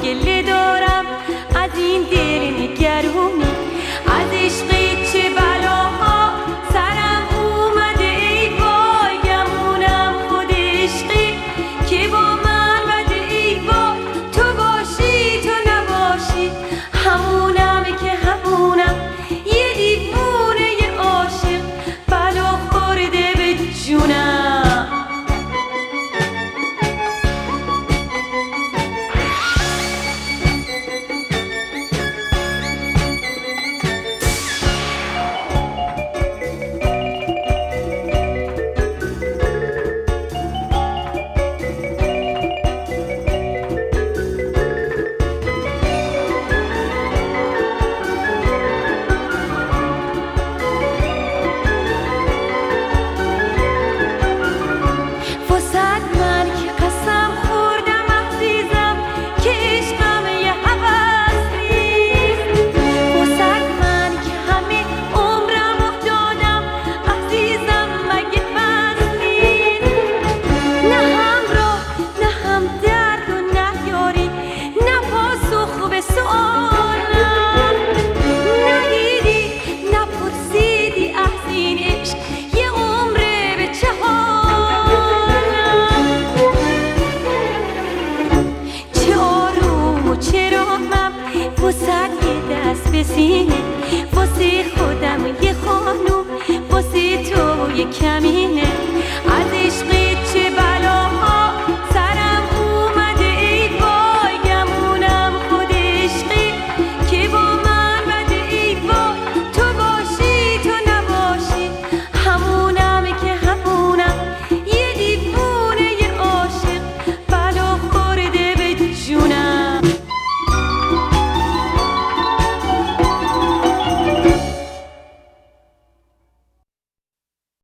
گله دارم از این دل نگرونی، از عشقی چه بلاها سرم اومده ای وای، گمونم خود عشقی که با من بده ای وای، تو باشی تو نباشی همونم که همونم، یه دیوونه یه عاشق بلا خورده به جونم. واسه خودم یه خانوم، واسه تو یه کمینه.